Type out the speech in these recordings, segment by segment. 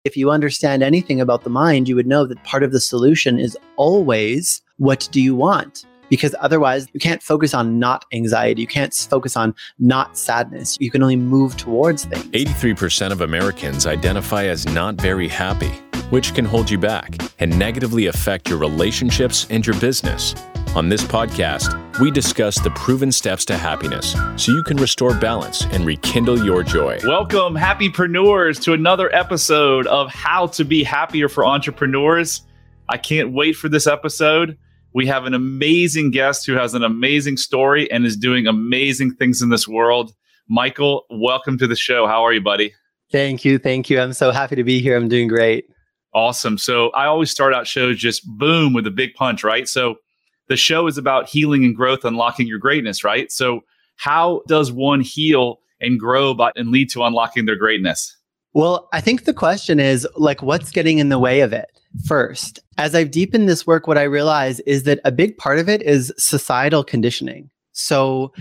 If you understand anything about the mind, you would know that part of the solution is always, what do you want? Because otherwise, you can't focus on not anxiety. You can't focus on not sadness. You can only move towards things. 83% of Americans identify as not very happy, which can hold you back and negatively affect your relationships and your business. On this podcast, we discuss the proven steps to happiness so you can restore balance and rekindle your joy. Welcome, happypreneurs, to another episode of How to Be Happier for Entrepreneurs. I can't wait for this episode. We have an amazing guest who has an amazing story and is doing amazing things in this world. Michael, welcome to the show. How are you, buddy? Thank you. I'm so happy to be here. I'm doing great. Awesome. So I always start out shows just boom with a big punch, right? So the show is about healing and growth, unlocking your greatness, right? So how does one heal and grow and lead to unlocking their greatness? Well, I think the question is, what's getting in the way of it first? As I've deepened this work, what I realize is that a big part of it is societal conditioning. So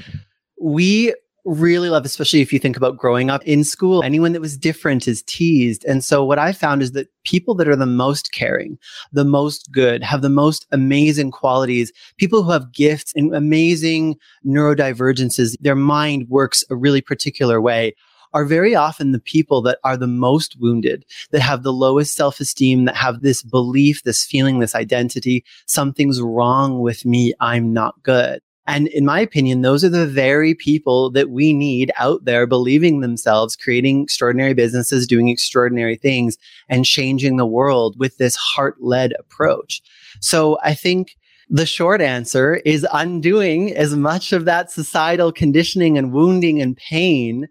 we really love, especially if you think about growing up in school, anyone that was different is teased. And so what I found is that people that are the most caring, the most good, have the most amazing qualities, people who have gifts and amazing neurodivergences, their mind works a really particular way, are very often the people that are the most wounded, that have the lowest self-esteem, that have this belief, this feeling, this identity, something's wrong with me, I'm not good. And in my opinion, those are the very people that we need out there believing themselves, creating extraordinary businesses, doing extraordinary things, and changing the world with this heart-led approach. So I think the short answer is undoing as much of that societal conditioning and wounding and pain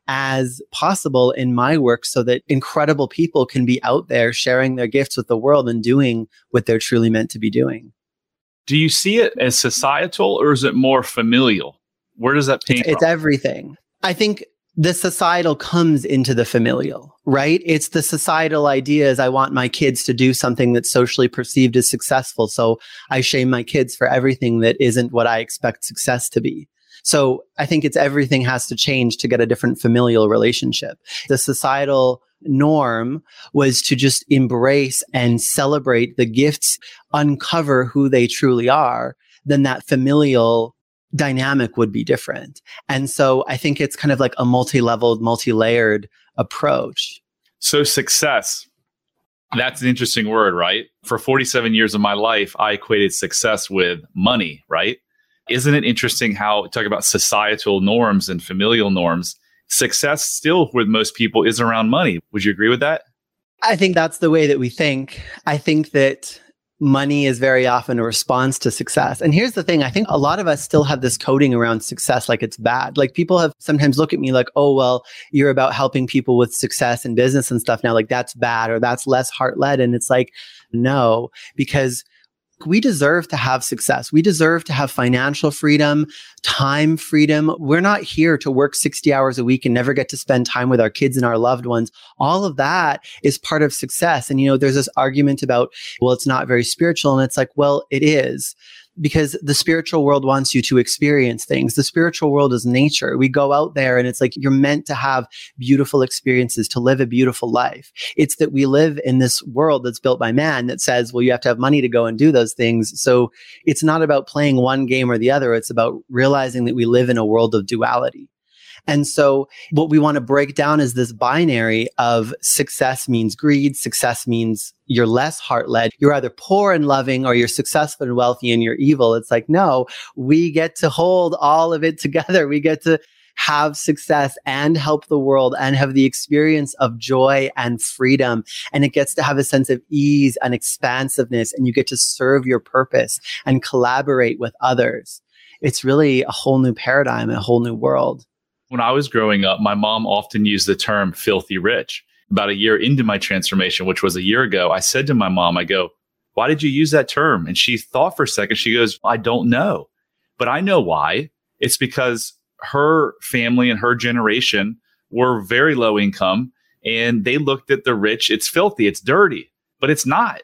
as possible in my work so that incredible people can be out there sharing their gifts with the world and doing what they're truly meant to be doing. Do you see it as societal or is it more familial? Where does that pain It's everything. I think the societal comes into the familial, right? It's the societal ideas. I want my kids to do something that's socially perceived as successful. So I shame my kids for everything that isn't what I expect success to be. So I think it's everything has to change to get a different familial relationship. The societal norm was to just embrace and celebrate the gifts, uncover who they truly are, then that familial dynamic would be different. And so I think it's kind of like a multi-leveled, multi-layered approach. So success, that's an interesting word, right? For 47 years of my life, I equated success with money, right? Isn't it interesting how talk about societal norms and familial norms? Success still with most people is around money. Would you agree with that? I think that's the way that we think. I think that money is very often a response to success. And here's the thing. I think a lot of us still have this coding around success like it's bad. Like people have sometimes look at me like, oh, well, you're about helping people with success and business and stuff now. Like that's bad or that's less heart-led. And it's like, no, because we deserve to have success. We deserve to have financial freedom, time freedom. We're not here to work 60 hours a week and never get to spend time with our kids and our loved ones. All of that is part of success. And, there's this argument about, well, it's not very spiritual. And it's like, well, it is. Because the spiritual world wants you to experience things. The spiritual world is nature. We go out there and it's like you're meant to have beautiful experiences, to live a beautiful life. It's that we live in this world that's built by man that says, well, you have to have money to go and do those things. So it's not about playing one game or the other. It's about realizing that we live in a world of duality. And so what we want to break down is this binary of success means greed. Success means you're less heart-led. You're either poor and loving or you're successful and wealthy and you're evil. It's like, no, we get to hold all of it together. We get to have success and help the world and have the experience of joy and freedom. And it gets to have a sense of ease and expansiveness. And you get to serve your purpose and collaborate with others. It's really a whole new paradigm, a whole new world. When I was growing up, my mom often used the term filthy rich. About a year into my transformation, which was a year ago, I said to my mom, I go, why did you use that term? And she thought for a second. She goes, I don't know. But I know why. It's because her family and her generation were very low income and they looked at the rich. It's filthy. It's dirty, but it's not.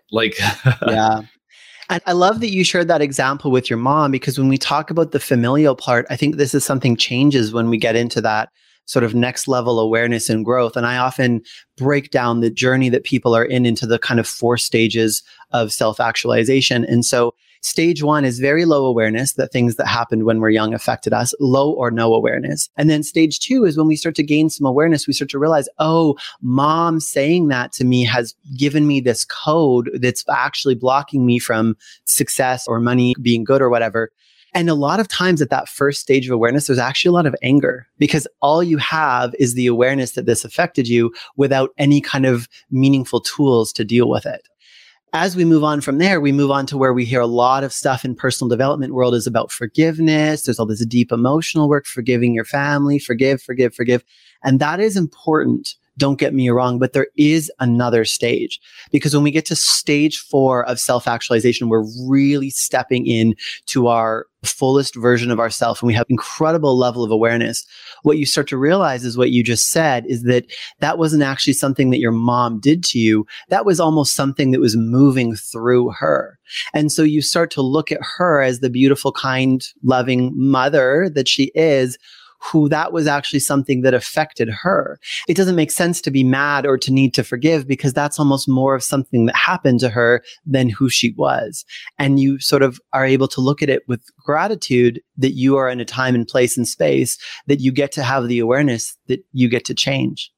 Yeah. And I love that you shared that example with your mom, because when we talk about the familial part, I think this is something changes when we get into that sort of next level awareness and growth. And I often break down the journey that people are in into the kind of 4 stages of self-actualization. And so stage 1 is very low awareness that things that happened when we're young affected us, low or no awareness. And then stage 2 is when we start to gain some awareness, we start to realize, oh, mom saying that to me has given me this code that's actually blocking me from success or money being good or whatever. And a lot of times at that first stage of awareness, there's actually a lot of anger because all you have is the awareness that this affected you without any kind of meaningful tools to deal with it. As we move on from there, we move on to where we hear a lot of stuff in personal development world is about forgiveness. There's all this deep emotional work, forgiving your family, forgive. And that is important. Don't get me wrong, but there is another stage because when we get to stage 4 of self-actualization, we're really stepping in to our fullest version of ourselves and we have incredible level of awareness. What you start to realize is what you just said is that that wasn't actually something that your mom did to you. That was almost something that was moving through her. And so you start to look at her as the beautiful, kind, loving mother that she is, who that was actually something that affected her. It doesn't make sense to be mad or to need to forgive because that's almost more of something that happened to her than who she was. And you sort of are able to look at it with gratitude that you are in a time and place and space that you get to have the awareness that you get to change.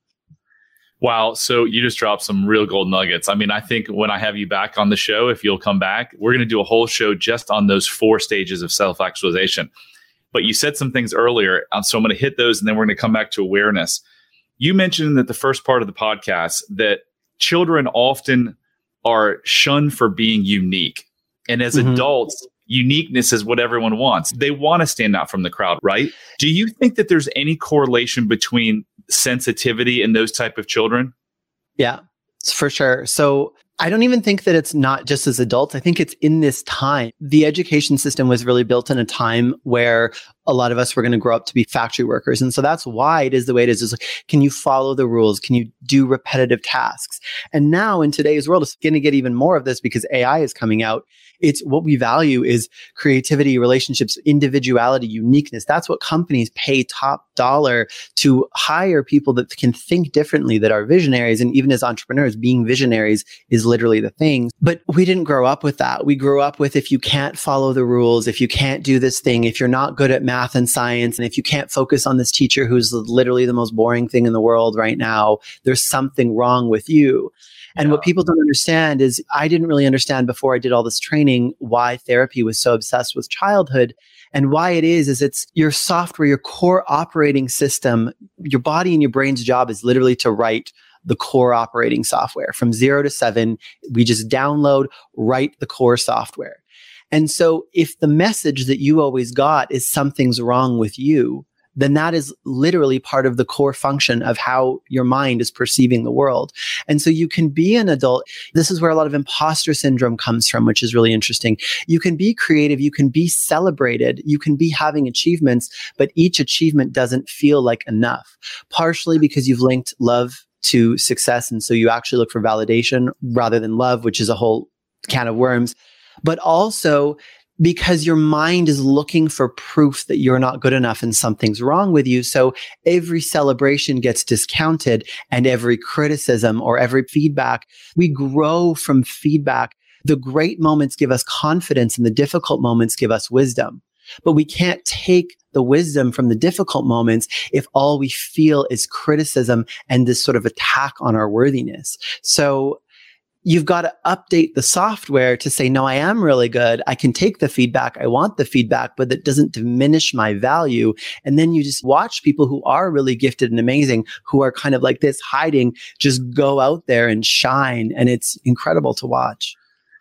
Wow. So you just dropped some real gold nuggets. I mean, I think when I have you back on the show, if you'll come back, we're going to do a whole show just on those 4 stages of self-actualization. But you said some things earlier, so I'm going to hit those and then we're going to come back to awareness. You mentioned that the first part of the podcast that children often are shunned for being unique. And as adults, uniqueness is what everyone wants. They want to stand out from the crowd, right? Do you think that there's any correlation between sensitivity and those type of children? Yeah, for sure. So I don't even think that it's not just as adults. I think it's in this time. The education system was really built in a time where a lot of us were going to grow up to be factory workers. And so that's why it is the way it is. It's like, can you follow the rules? Can you do repetitive tasks? And now in today's world, it's going to get even more of this because AI is coming out. It's what we value is creativity, relationships, individuality, uniqueness. That's what companies pay top dollar to hire people that can think differently, that are visionaries. And even as entrepreneurs, being visionaries is literally the thing. But we didn't grow up with that. We grew up with if you can't follow the rules, if you can't do this thing, if you're not good at math and science, and if you can't focus on this teacher who's literally the most boring thing in the world right now, there's something wrong with you. And what people don't understand is I didn't really understand before I did all this training why therapy was so obsessed with childhood. And why it is it's your software, your core operating system, your body and your brain's job is literally to write the core operating software. From 0 to 7, we just download, write the core software. And so if the message that you always got is something's wrong with you, then that is literally part of the core function of how your mind is perceiving the world. And so you can be an adult. This is where a lot of imposter syndrome comes from, which is really interesting. You can be creative. You can be celebrated. You can be having achievements, but each achievement doesn't feel like enough, partially because you've linked love to success. And so you actually look for validation rather than love, which is a whole can of worms, but also because your mind is looking for proof that you're not good enough and something's wrong with you. So every celebration gets discounted and every criticism or every feedback, we grow from feedback. The great moments give us confidence and the difficult moments give us wisdom. But we can't take the wisdom from the difficult moments if all we feel is criticism and this sort of attack on our worthiness. So you've got to update the software to say, no, I am really good. I can take the feedback. I want the feedback, but that doesn't diminish my value. And then you just watch people who are really gifted and amazing, who are kind of like this hiding, just go out there and shine. And it's incredible to watch.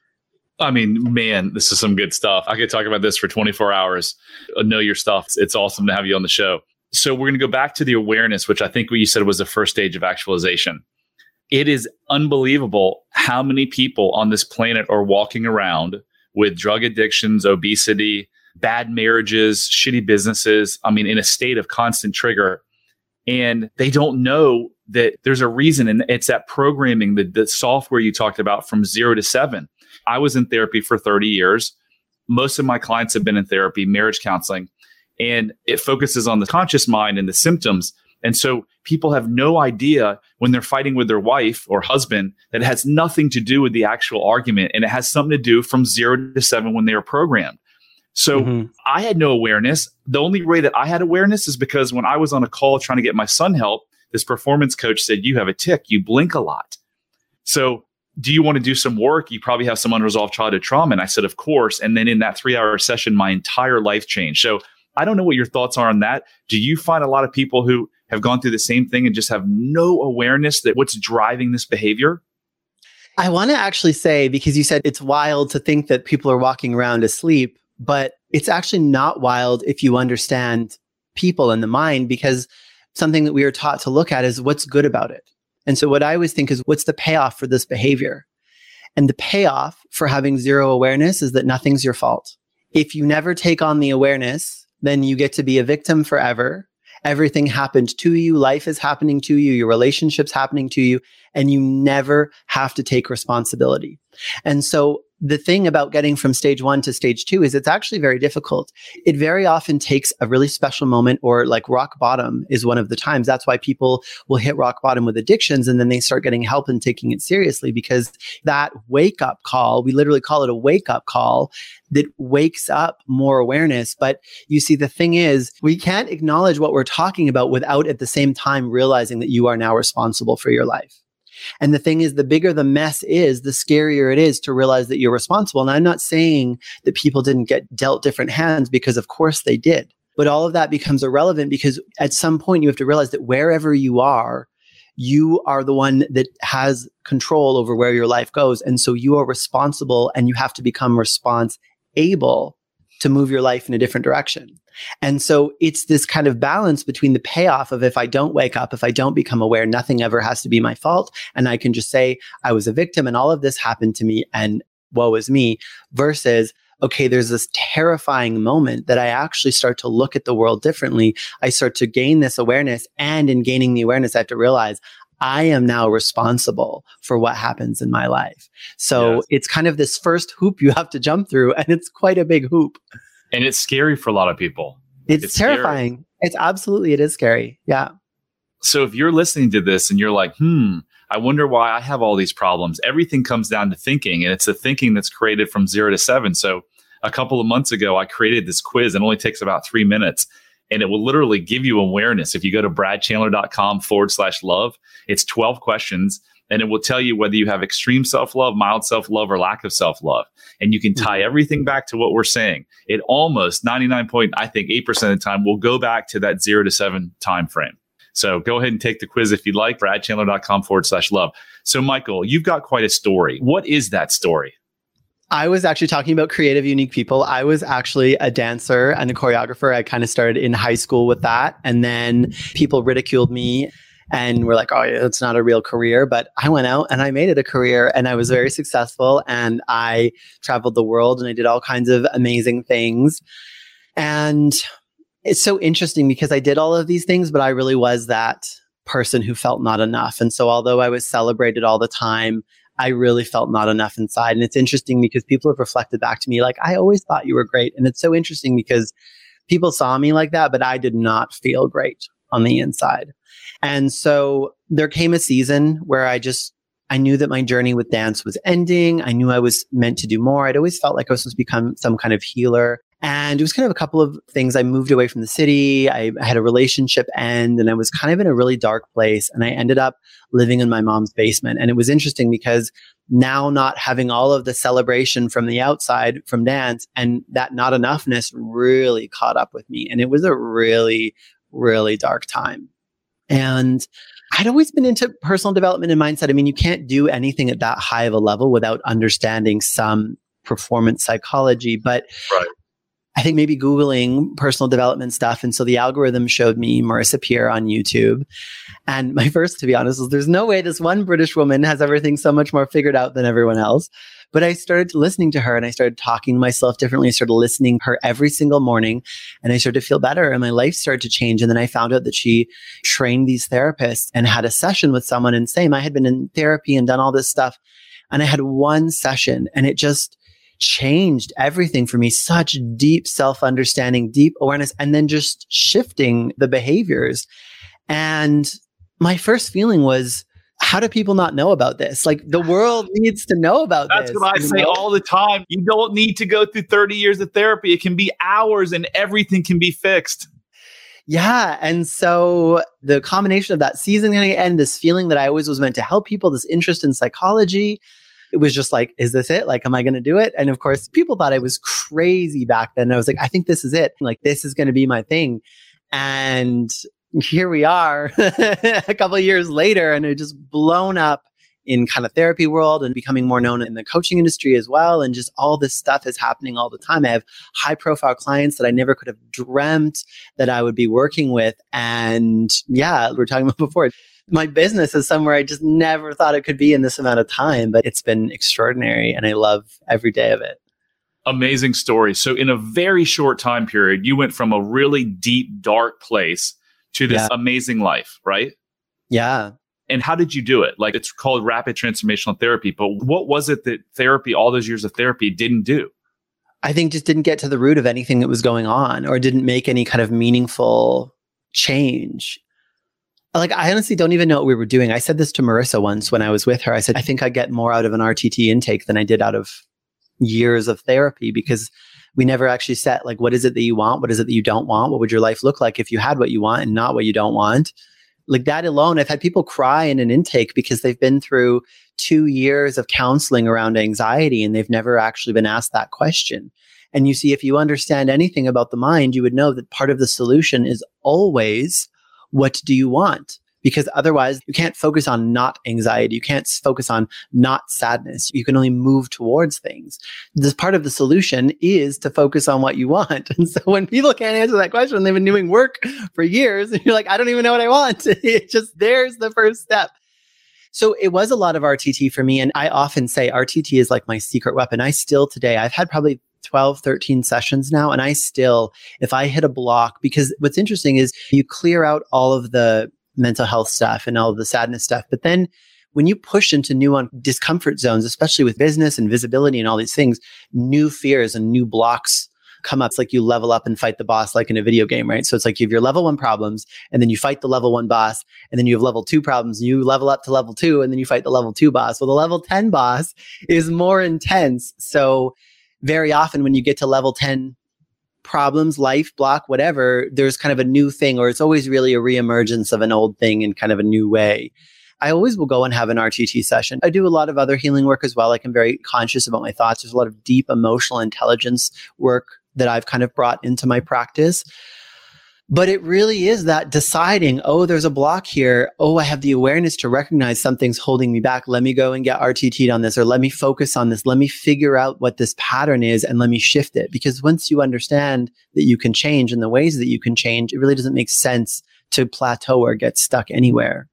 I mean, man, this is some good stuff. I could talk about this for 24 hours. Know your stuff. It's awesome to have you on the show. So we're going to go back to the awareness, which I think what you said was the first stage of actualization. It is unbelievable how many people on this planet are walking around with drug addictions, obesity, bad marriages, shitty businesses. I mean, in a state of constant trigger. And they don't know that there's a reason. And it's that programming, the software you talked about from 0 to 7. I was in therapy for 30 years. Most of my clients have been in therapy, marriage counseling, and it focuses on the conscious mind and the symptoms. And so people have no idea when they're fighting with their wife or husband that it has nothing to do with the actual argument. And it has something to do from 0 to 7 when they were programmed. So I had no awareness. The only way that I had awareness is because when I was on a call trying to get my son help, this performance coach said, you have a tic, you blink a lot. So do you want to do some work? You probably have some unresolved childhood trauma. And I said, of course. And then in that 3-hour session, my entire life changed. So I don't know what your thoughts are on that. Do you find a lot of people who have gone through the same thing and just have no awareness that what's driving this behavior? I want to actually say, because you said it's wild to think that people are walking around asleep, but it's actually not wild if you understand people and the mind, because something that we are taught to look at is what's good about it. And so what I always think is, what's the payoff for this behavior? And the payoff for having zero awareness is that nothing's your fault. If you never take on the awareness, then you get to be a victim forever. Everything happened to you. Life is happening to you. Your relationship's happening to you. And you never have to take responsibility. And so the thing about getting from stage 1 to stage 2 is it's actually very difficult. It very often takes a really special moment, or like rock bottom is one of the times. That's why people will hit rock bottom with addictions, and then they start getting help and taking it seriously, because that wake up call, we literally call it a wake up call, that wakes up more awareness. But you see, the thing is, we can't acknowledge what we're talking about without at the same time realizing that you are now responsible for your life. And the thing is, the bigger the mess is, the scarier it is to realize that you're responsible. And I'm not saying that people didn't get dealt different hands, because of course they did. But all of that becomes irrelevant, because at some point you have to realize that wherever you are the one that has control over where your life goes. And so you are responsible, and you have to become able to move your life in a different direction. And so it's this kind of balance between the payoff of, if I don't wake up, if I don't become aware, nothing ever has to be my fault. And I can just say I was a victim and all of this happened to me and woe is me, versus, okay, there's this terrifying moment that I actually start to look at the world differently. I start to gain this awareness, and in gaining the awareness, I have to realize I am now responsible for what happens in my life. So It's kind of this first hoop you have to jump through, and it's quite a big hoop. And it's scary for a lot of people. It's terrifying. Scary. It is scary. Yeah. So if you're listening to this and you're like, I wonder why I have all these problems. Everything comes down to thinking, and it's the thinking that's created from 0 to 7. So a couple of months ago, I created this quiz. It only takes about 3 minutes, and it will literally give you awareness. If you go to bradchandler.com/love, it's 12 questions. And it will tell you whether you have extreme self-love, mild self-love, or lack of self-love. And you can tie everything back to what we're saying. It almost 99.8% of the time will go back to that 0 to 7 time frame. So go ahead and take the quiz if you'd like, bradchandler.com/love. So Michael, you've got quite a story. What is that story? I was actually talking about creative, unique people. I was actually a dancer and a choreographer. I kind of started in high school with that. And then people ridiculed me. And we're like, oh, yeah, it's not a real career. But I went out and I made it a career, and I was very successful, and I traveled the world, and I did all kinds of amazing things. And it's so interesting, because I did all of these things, but I really was that person who felt not enough. And so although I was celebrated all the time, I really felt not enough inside. And it's interesting because people have reflected back to me, like, I always thought you were great. And it's so interesting because people saw me like that, but I did not feel great on the inside. And so there came a season where I knew that my journey with dance was ending. I knew I was meant to do more. I'd always felt like I was supposed to become some kind of healer. And it was kind of a couple of things. I moved away from the city. I had a relationship end, and I was kind of in a really dark place. And I ended up living in my mom's basement. And it was interesting because now, not having all of the celebration from the outside from dance, and that not enoughness really caught up with me. And it was a really, really dark time. And I'd always been into personal development and mindset. I mean, you can't do anything at that high of a level without understanding some performance psychology. But I think maybe Googling personal development stuff. And so the algorithm showed me Marissa Peer on YouTube. And my first, to be honest, was there's no way this one British woman has everything so much more figured out than everyone else. But I started listening to her, and I started talking to myself differently. I started listening to her every single morning, and I started to feel better, and my life started to change. And then I found out that she trained these therapists and had a session with someone. And same, I had been in therapy and done all this stuff. And I had one session, and it just changed everything for me. Such deep self-understanding, deep awareness, and then just shifting the behaviors. And my first feeling was, how do people not know about this? Like, the world needs to know about this. That's what I say all the time. You don't need to go through 30 years of therapy. It can be hours and everything can be fixed. Yeah. And so the combination of that season and this feeling that I always was meant to help people, this interest in psychology, it was just like, is this it? Like, am I going to do it? And of course, people thought I was crazy back then. I was like, I think this is it. Like, this is going to be my thing. And here we are a couple of years later, and it just blown up in kind of therapy world and becoming more known in the coaching industry as well. And just all this stuff is happening all the time. I have high profile clients that I never could have dreamt that I would be working with. And yeah, we were talking about before, my business is somewhere I just never thought it could be in this amount of time, but it's been extraordinary and I love every day of it. Amazing story. So in a very short time period, you went from a really deep, dark place to this amazing life, right? Yeah. And how did you do it? Like, it's called rapid transformational therapy, but what was it that therapy, all those years of therapy, didn't do? I think just didn't get to the root of anything that was going on, or didn't make any kind of meaningful change. Like, I honestly don't even know what we were doing. I said this to Marissa once when I was with her. I said, I think I get more out of an RTT intake than I did out of years of therapy, because we never actually set, like, what is it that you want? What is it that you don't want? What would your life look like if you had what you want and not what you don't want? Like, that alone, I've had people cry in an intake because they've been through 2 years of counseling around anxiety and they've never actually been asked that question. And you see, if you understand anything about the mind, you would know that part of the solution is always, what do you want? Because otherwise you can't focus on not anxiety. You can't focus on not sadness. You can only move towards things. This part of the solution is to focus on what you want. And so when people can't answer that question, they've been doing work for years and you're like, I don't even know what I want. It just, there's the first step. So it was a lot of RTT for me. And I often say RTT is like my secret weapon. I still today, I've had probably 12, 13 sessions now. And I still, if I hit a block, because what's interesting is you clear out all of the mental health stuff and all of the sadness stuff. But then when you push into new discomfort zones, especially with business and visibility and all these things, new fears and new blocks come up. It's like you level up and fight the boss, like in a video game, right? So it's like you have your level 1 problems and then you fight the level 1 boss, and then you have level 2 problems and you level up to level 2 and then you fight the level 2 boss. Well, the level 10 boss is more intense. So very often when you get to level 10 problems, life, block, whatever, there's kind of a new thing, or it's always really a reemergence of an old thing in kind of a new way. I always will go and have an RTT session. I do a lot of other healing work as well. Like, I'm very conscious about my thoughts. There's a lot of deep emotional intelligence work that I've kind of brought into my practice. But it really is that deciding, oh, there's a block here. Oh, I have the awareness to recognize something's holding me back. Let me go and get RTT'd on this, or let me focus on this. Let me figure out what this pattern is and let me shift it. Because once you understand that you can change and the ways that you can change, it really doesn't make sense to plateau or get stuck anywhere.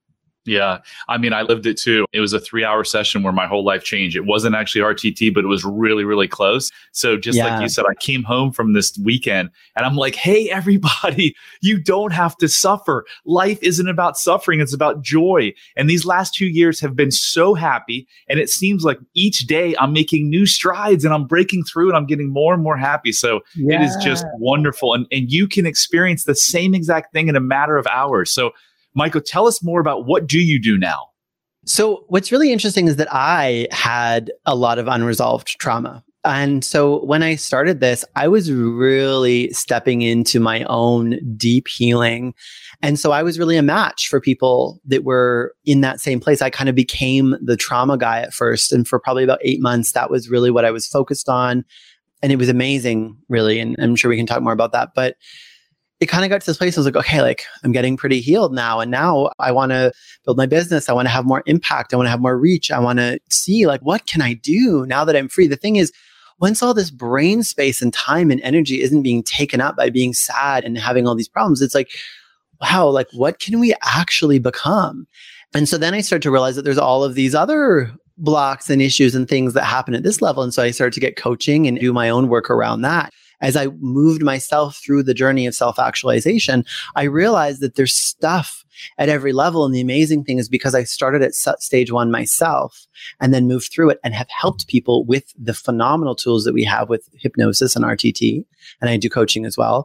Yeah. I mean, I lived it too. It was a 3-hour session where my whole life changed. It wasn't actually RTT, but it was really, really close. So just like you said, I came home from this weekend and I'm like, hey, everybody, you don't have to suffer. Life isn't about suffering. It's about joy. And these last 2 years have been so happy. And it seems like each day I'm making new strides and I'm breaking through and I'm getting more and more happy. So it is just wonderful. And you can experience the same exact thing in a matter of hours. So Michael, tell us more about what do you do now? So what's really interesting is that I had a lot of unresolved trauma. And so when I started this, I was really stepping into my own deep healing. And so I was really a match for people that were in that same place. I kind of became the trauma guy at first. And for probably about 8 months, that was really what I was focused on. And it was amazing, really. And I'm sure we can talk more about that. But it kind of got to this place. I was like, okay, like I'm getting pretty healed now. And now I want to build my business. I want to have more impact. I want to have more reach. I want to see, like, what can I do now that I'm free? The thing is, once all this brain space and time and energy isn't being taken up by being sad and having all these problems, it's like, wow, like what can we actually become? And so then I started to realize that there's all of these other blocks and issues and things that happen at this level. And so I started to get coaching and do my own work around that. As I moved myself through the journey of self-actualization, I realized that there's stuff at every level. And the amazing thing is because I started at stage 1 myself and then moved through it and have helped people with the phenomenal tools that we have with hypnosis and RTT. And I do coaching as well.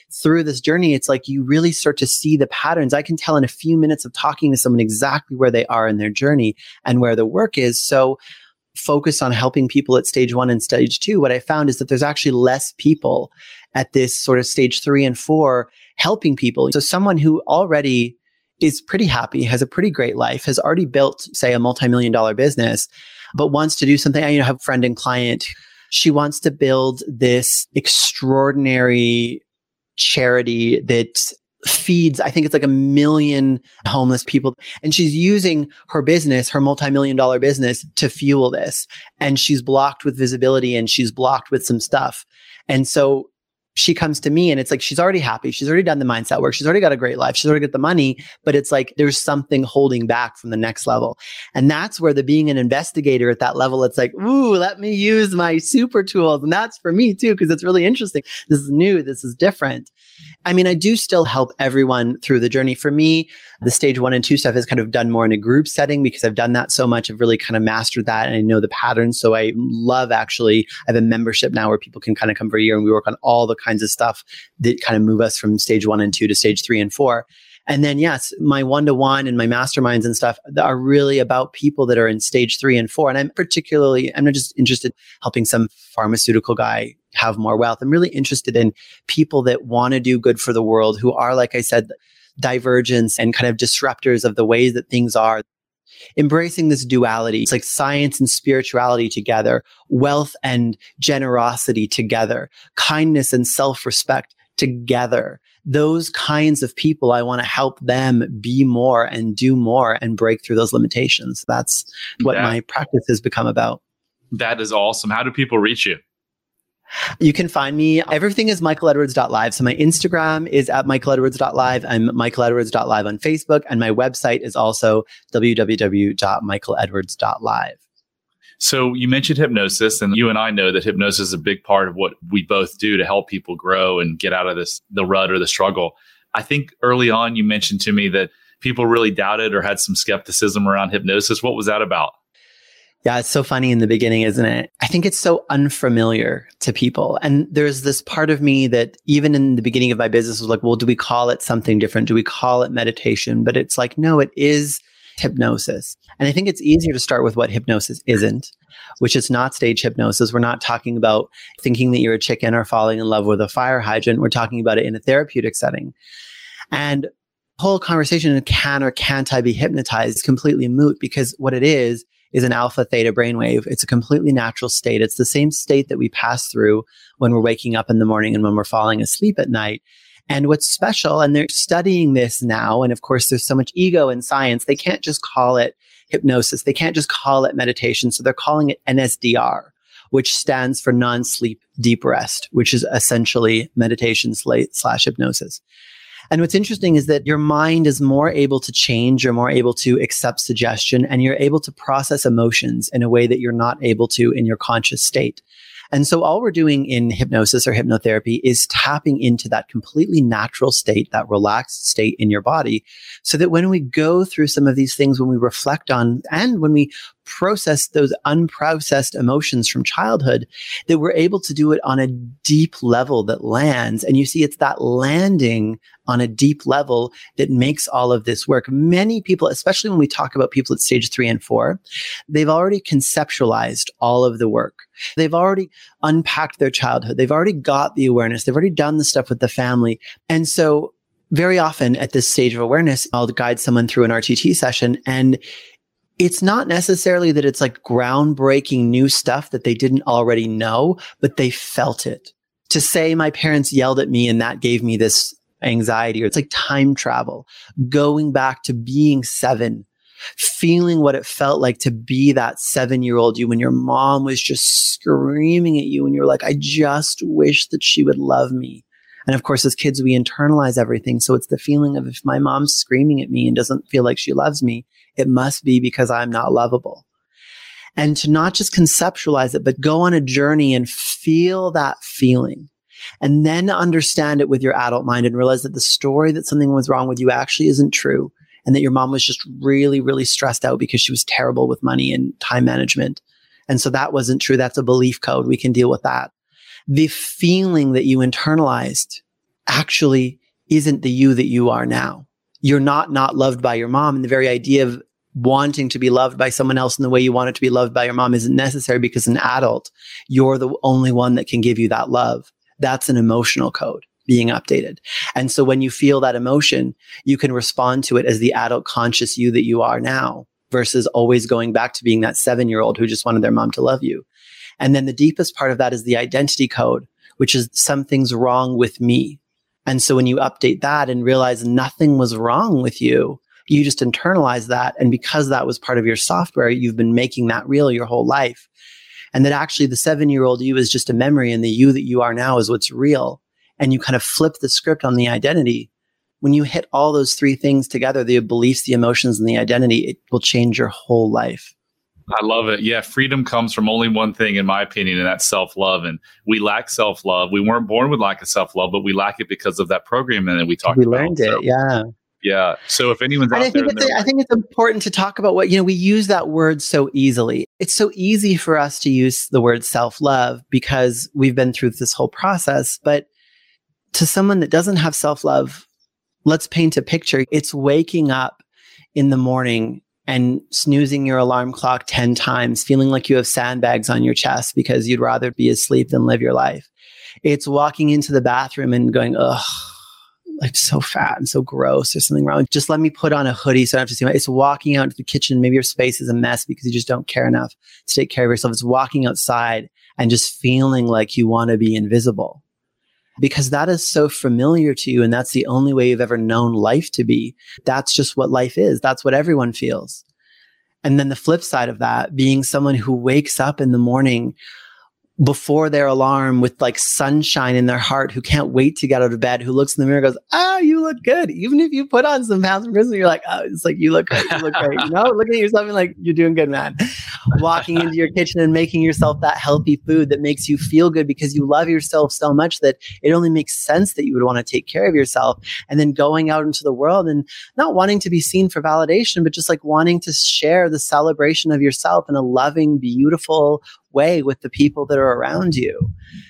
through this journey, it's like you really start to see the patterns. I can tell in a few minutes of talking to someone exactly where they are in their journey and where the work is. So focused on helping people at stage 1 and stage 2, what I found is that there's actually less people at this sort of stage 3 and 4 helping people. So someone who already is pretty happy, has a pretty great life, has already built, say, a multi-million-dollar business, but wants to do something. I have a friend and client. She wants to build this extraordinary charity that feeds, I think it's like 1 million homeless people. And she's using her business, her multi-million-dollar business, to fuel this. And she's blocked with visibility and she's blocked with some stuff. And so she comes to me and it's like, she's already happy. She's already done the mindset work. She's already got a great life. She's already got the money, but it's like, there's something holding back from the next level. And that's where the being an investigator at that level, it's like, ooh, let me use my super tools. And that's for me too, because it's really interesting. This is new. This is different. I mean, I do still help everyone through the journey. For me, the stage 1 and 2 stuff is kind of done more in a group setting because I've done that so much. I've really kind of mastered that and I know the patterns. So I love actually, I have a membership now where people can kind of come for a year and we work on all the kinds of stuff that kind of move us from stage 1 and 2 to stage 3 and 4. And then, yes, my one-to-one and my masterminds and stuff are really about people that are in stage 3 and 4. And I'm not just interested in helping some pharmaceutical guy have more wealth. I'm really interested in people that want to do good for the world, who are, like I said, divergence and kind of disruptors of the ways that things are. Embracing this duality. It's like science and spirituality together, wealth and generosity together, kindness and self-respect together. Those kinds of people, I want to help them be more and do more and break through those limitations. That's what my practice has become about. That is awesome. How do people reach you? You can find me. Everything is michaeledwards.live. So my Instagram is at michaeledwards.live. I'm michaeledwards.live on Facebook. And my website is also www.michaeledwards.live. So you mentioned hypnosis, and you and I know that hypnosis is a big part of what we both do to help people grow and get out of the rut or the struggle. I think early on you mentioned to me that people really doubted or had some skepticism around hypnosis. What was that about? Yeah, it's so funny in the beginning, isn't it? I think it's so unfamiliar to people. And there's this part of me that even in the beginning of my business was like, well, do we call it something different? Do we call it meditation? But it's like, no, it is hypnosis. And I think it's easier to start with what hypnosis isn't, which is not stage hypnosis. We're not talking about thinking that you're a chicken or falling in love with a fire hydrant. We're talking about it in a therapeutic setting. And the whole conversation, can or can't I be hypnotized, is completely moot, because what it is an alpha theta brainwave. It's a completely natural state. It's the same state that we pass through when we're waking up in the morning and when we're falling asleep at night. And what's special, and they're studying this now, and of course there's so much ego in science, they can't just call it hypnosis. They can't just call it meditation. So they're calling it NSDR, which stands for non-sleep deep rest, which is essentially meditation / hypnosis. And what's interesting is that your mind is more able to change, you're more able to accept suggestion, and you're able to process emotions in a way that you're not able to in your conscious state. And so all we're doing in hypnosis or hypnotherapy is tapping into that completely natural state, that relaxed state in your body, so that when we go through some of these things, when we reflect on, and when we process those unprocessed emotions from childhood, that we're able to do it on a deep level that lands. And you see, it's that landing on a deep level that makes all of this work. Many people, especially when we talk about people at stage 3 and 4, they've already conceptualized all of the work. They've already unpacked their childhood. They've already got the awareness. They've already done the stuff with the family. And so very often at this stage of awareness, I'll guide someone through an RTT session, and it's not necessarily that it's like groundbreaking new stuff that they didn't already know, but they felt it. To say my parents yelled at me and that gave me this anxiety, or it's like time travel, going back to being 7, feeling what it felt like to be that 7-year-old you when your mom was just screaming at you and you're like, I just wish that she would love me. And of course, as kids, we internalize everything. So it's the feeling of, if my mom's screaming at me and doesn't feel like she loves me, it must be because I'm not lovable. And to not just conceptualize it, but go on a journey and feel that feeling. And then understand it with your adult mind and realize that the story that something was wrong with you actually isn't true. And that your mom was just really, really stressed out because she was terrible with money and time management. And so that wasn't true. That's a belief code. We can deal with that. The feeling that you internalized actually isn't the you that you are now. You're not loved by your mom. And the very idea of wanting to be loved by someone else in the way you want it to be loved by your mom isn't necessary, because an adult, you're the only one that can give you that love. That's an emotional code being updated. And so when you feel that emotion, you can respond to it as the adult conscious you that you are now, versus always going back to being that 7-year-old who just wanted their mom to love you. And then the deepest part of that is the identity code, which is something's wrong with me. And so when you update that and realize nothing was wrong with you, you just internalize that. And because that was part of your software, you've been making that real your whole life. And that actually the 7-year-old you is just a memory, and the you that you are now is what's real. And you kind of flip the script on the identity. When you hit all those three things together, the beliefs, the emotions, and the identity, it will change your whole life. I love it. Yeah, freedom comes from only one thing, in my opinion, and that's self-love. And we lack self-love. We weren't born with lack of self-love, but we lack it because of that programming that we talked about. We learned it, yeah. Yeah. So if anyone's out there, I think it's important to talk about what, we use that word so easily. It's so easy for us to use the word self-love because we've been through this whole process. But to someone that doesn't have self-love, let's paint a picture. It's waking up in the morning and snoozing your alarm clock 10 times, feeling like you have sandbags on your chest because you'd rather be asleep than live your life. It's walking into the bathroom and going, ugh, like so fat and so gross. There's something wrong. Just let me put on a hoodie so I don't have to see my. It's walking out to the kitchen. Maybe your space is a mess because you just don't care enough to take care of yourself. It's walking outside and just feeling like you want to be invisible, because that is so familiar to you. And that's the only way you've ever known life to be. That's just what life is. That's what everyone feels. And then the flip side of that, being someone who wakes up in the morning before their alarm with like sunshine in their heart, who can't wait to get out of bed, who looks in the mirror and goes, you look good. Even if you put on some pounds from prison, you're like, it's like, you look great. You look great. Looking at yourself and like, you're doing good, man. Walking into your kitchen and making yourself that healthy food that makes you feel good because you love yourself so much that it only makes sense that you would want to take care of yourself. And then going out into the world and not wanting to be seen for validation, but just like wanting to share the celebration of yourself in a loving, beautiful way with the people that are around you.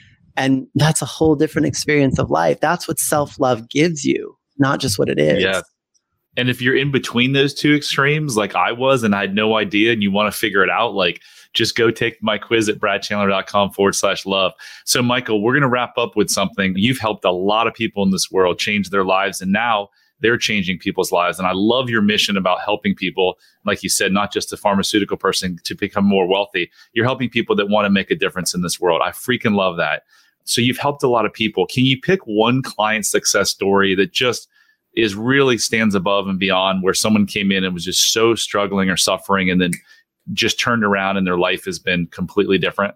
And that's a whole different experience of life. That's what self-love gives you, not just what it is. Yeah. And if you're in between those two extremes, like I was, and I had no idea, and you want to figure it out, like just go take my quiz at bradchandler.com/love. So Michael, we're going to wrap up with something. You've helped a lot of people in this world change their lives, and now they're changing people's lives. And I love your mission about helping people, like you said, not just a pharmaceutical person to become more wealthy. You're helping people that want to make a difference in this world. I freaking love that. So you've helped a lot of people. Can you pick one client success story that just is really stands above and beyond, where someone came in and was just so struggling or suffering and then just turned around and their life has been completely different?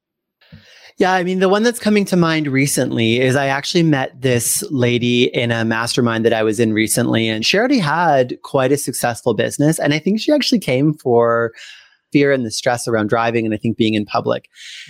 Yeah, I mean, the one that's coming to mind recently is I actually met this lady in a mastermind that I was in recently, and she already had quite a successful business. And I think she actually came for fear and the stress around driving and I think being in public.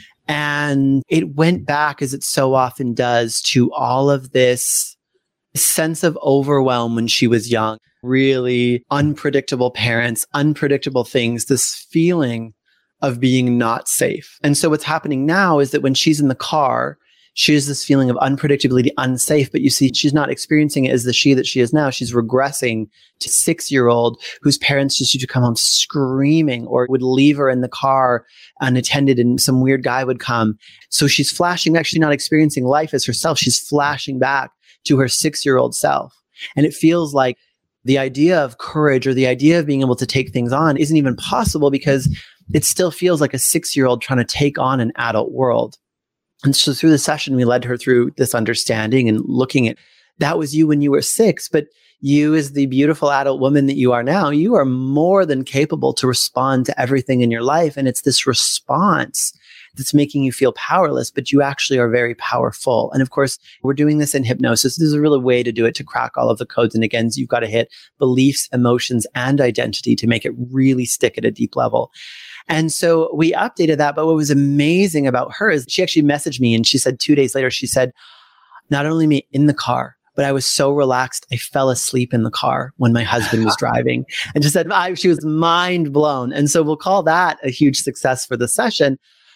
And it went back, as it so often does, to all of this sense of overwhelm when she was young, really unpredictable parents, unpredictable things, this feeling of being not safe. And so what's happening now is that when she's in the car, she has this feeling of unpredictability, unsafe, but you see, she's not experiencing it as the she that she is now. She's regressing to 6-year-old whose parents just used to come home screaming or would leave her in the car unattended and some weird guy would come. So she's flashing back. She's not experiencing life as herself. She's flashing back to her 6-year-old self. And it feels like the idea of courage or the idea of being able to take things on isn't even possible because it still feels like a 6-year-old trying to take on an adult world. And so through the session, we led her through this understanding and looking at that was you when you were 6, but you as the beautiful adult woman that you are now, you are more than capable to respond to everything in your life. And it's this response that's making you feel powerless, but you actually are very powerful. And of course, we're doing this in hypnosis. There's a really way to do it to crack all of the codes. And again, you've got to hit beliefs, emotions, and identity to make it really stick at a deep level. And so we updated that. But what was amazing about her is she actually messaged me and she said 2 days later, she said, not only me in the car, but I was so relaxed, I fell asleep in the car when my husband was driving. And she said she was mind blown. And so we'll call that a huge success for the session.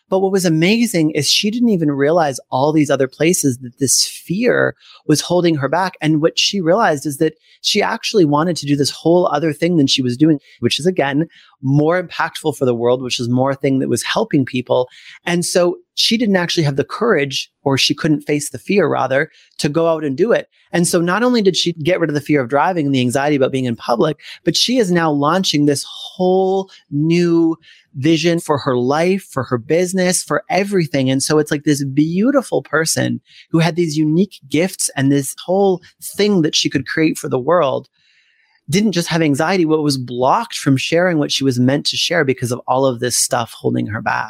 But what was amazing is she didn't even realize all these other places that this fear was holding her back. And what she realized is that she actually wanted to do this whole other thing than she was doing, which is again, more impactful for the world, which is more thing that was helping people. And so she didn't actually have the courage, or she couldn't face the fear rather, to go out and do it. And so not only did she get rid of the fear of driving and the anxiety about being in public, but she is now launching this whole new vision for her life, for her business, for everything. And so it's like this beautiful person who had these unique gifts and this whole thing that she could create for the world didn't just have anxiety, but was blocked from sharing what she was meant to share because of all of this stuff holding her back.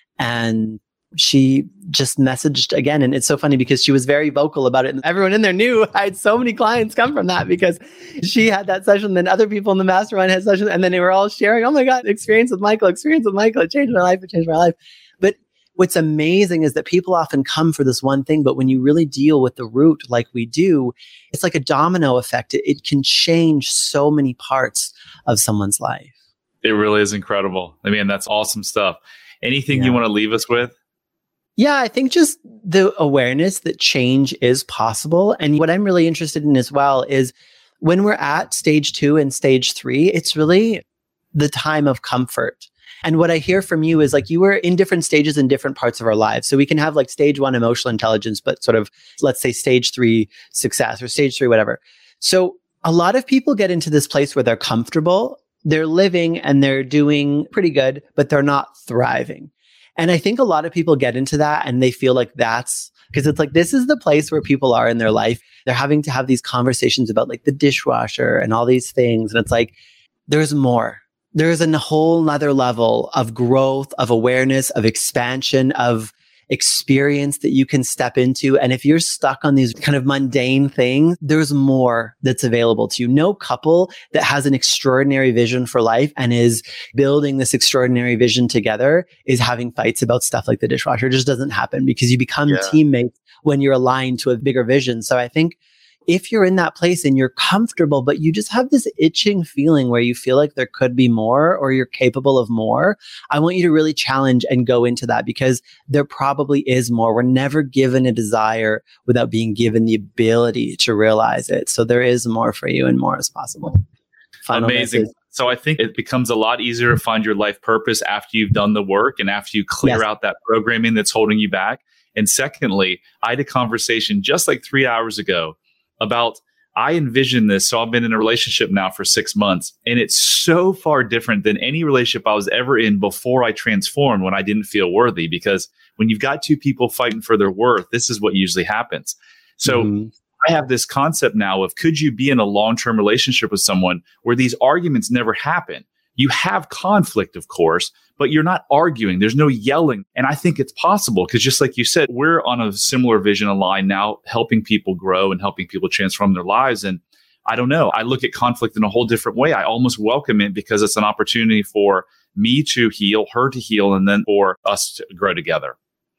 And she just messaged again. And it's so funny because she was very vocal about it. And everyone in there knew. I had so many clients come from that because she had that session. Then other people in the mastermind had sessions. And then they were all sharing, oh my God, experience with Michael. It changed my life. It changed my life. But what's amazing is that people often come for this one thing. But when you really deal with the root like we do, it's like a domino effect. It can change so many parts of someone's life. It really is incredible. I mean, that's awesome stuff. Anything you want to leave us with? Yeah, I think just the awareness that change is possible. And what I'm really interested in as well is when we're at stage 2 and stage 3, it's really the time of comfort. And what I hear from you is like you were in different stages in different parts of our lives. So we can have like stage 1 emotional intelligence, but sort of, let's say stage 3 success or stage 3, whatever. So a lot of people get into this place where they're comfortable, they're living and they're doing pretty good, but they're not thriving. And I think a lot of people get into that and they feel like that's because it's like, this is the place where people are in their life. They're having to have these conversations about like the dishwasher and all these things. And it's like, there's more. There's a whole nother level of growth, of awareness, of expansion, of experience that you can step into. And if you're stuck on these kind of mundane things, there's more that's available to you. No couple that has an extraordinary vision for life and is building this extraordinary vision together is having fights about stuff like the dishwasher. It just doesn't happen because you become teammates when you're aligned to a bigger vision. So I think if you're in that place and you're comfortable, but you just have this itching feeling where you feel like there could be more or you're capable of more, I want you to really challenge and go into that because there probably is more. We're never given a desire without being given the ability to realize it. So there is more for you and more is possible. Amazing. So I think it becomes a lot easier to find your life purpose after you've done the work and after you clear out that programming that's holding you back. And secondly, I had a conversation just like 3 hours ago about I envision this. So I've been in a relationship now for 6 months, and it's so far different than any relationship I was ever in before I transformed when I didn't feel worthy. Because when you've got two people fighting for their worth, this is what usually happens. So I have this concept now of could you be in a long-term relationship with someone where these arguments never happen? You have conflict, of course, but you're not arguing. There's no yelling. And I think it's possible because just like you said, we're on a similar vision aligned now, helping people grow and helping people transform their lives. And I don't know, I look at conflict in a whole different way. I almost welcome it because it's an opportunity for me to heal, her to heal, and then for us to grow together.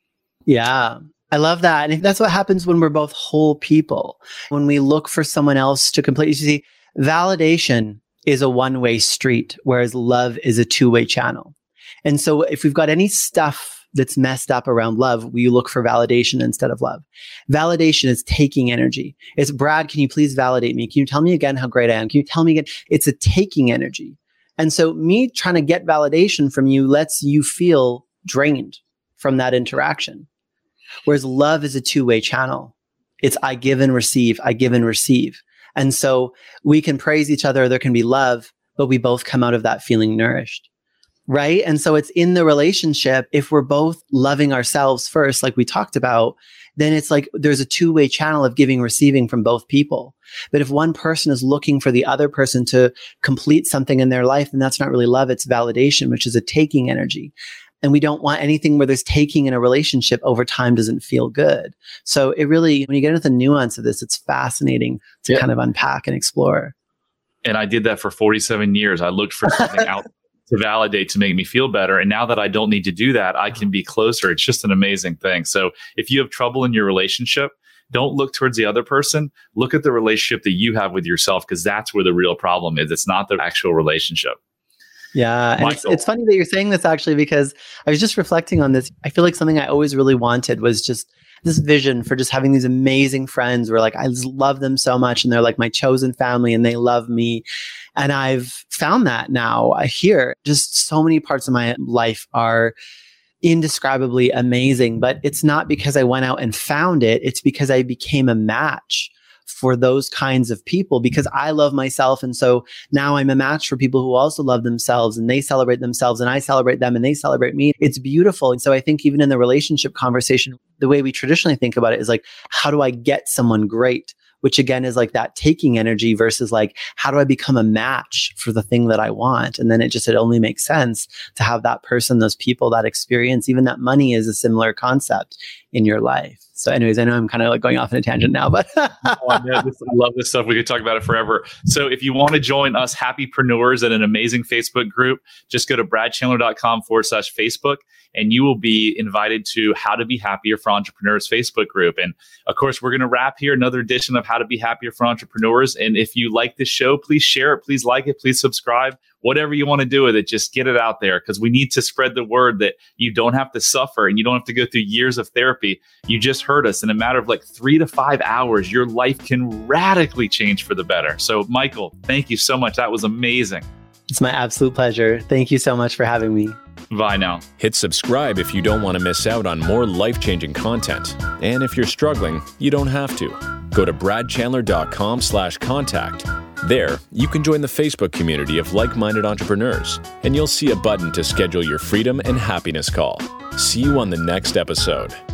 Yeah. I love that. And that's what happens when we're both whole people. When we look for someone else to complete, you see, validation is a one-way street, whereas love is a two-way channel. And so if we've got any stuff that's messed up around love, we look for validation instead of love. Validation is taking energy. It's, Brad, can you please validate me? Can you tell me again how great I am? Can you tell me again? It's a taking energy. And so me trying to get validation from you lets you feel drained from that interaction. Whereas love is a two-way channel. It's I give and receive, I give and receive. And so we can praise each other, there can be love, but we both come out of that feeling nourished, right? And so it's in the relationship, if we're both loving ourselves first, like we talked about, then it's like there's a two-way channel of giving, receiving from both people. But if one person is looking for the other person to complete something in their life, then that's not really love, it's validation, which is a taking energy. And we don't want anything where there's taking in a relationship over time doesn't feel good. So it really, when you get into the nuance of this, it's fascinating to kind of unpack and explore. And I did that for 47 years. I looked for something out to validate, to make me feel better. And now that I don't need to do that, I can be closer. It's just an amazing thing. So if you have trouble in your relationship, don't look towards the other person. Look at the relationship that you have with yourself, because that's where the real problem is. It's not the actual relationship. Yeah. And it's funny that you're saying this actually, because I was just reflecting on this. I feel like something I always really wanted was just this vision for just having these amazing friends where like I just love them so much and they're like my chosen family and they love me. And I've found that now here. Just so many parts of my life are indescribably amazing, but it's not because I went out and found it. It's because I became a match for those kinds of people because I love myself. And so now I'm a match for people who also love themselves and they celebrate themselves and I celebrate them and they celebrate me. It's beautiful. And so I think even in the relationship conversation, the way we traditionally think about it is like, how do I get someone great? Which again is like that taking energy versus like, how do I become a match for the thing that I want? And then it only makes sense to have that person, those people, that experience, even that money is a similar concept in your life. So anyways, I know I'm kind of like going off on a tangent now, but I love this stuff. We could talk about it forever. So if you want to join us happypreneurs in an amazing Facebook group, just go to bradchandler.com/Facebook and you will be invited to How to Be Happier for Entrepreneurs Facebook group. And of course, we're going to wrap here another edition of How to Be Happier for Entrepreneurs. And if you like this show, please share it, please like it, please subscribe. Whatever you want to do with it, just get it out there because we need to spread the word that you don't have to suffer and you don't have to go through years of therapy. You just heard us. In a matter of like 3 to 5 hours, your life can radically change for the better. So, Michael, thank you so much. That was amazing. It's my absolute pleasure. Thank you so much for having me. Bye now. Hit subscribe if you don't want to miss out on more life-changing content. And if you're struggling, you don't have to. Go to bradchandler.com/contact. There, you can join the Facebook community of like-minded entrepreneurs, and you'll see a button to schedule your freedom and happiness call. See you on the next episode.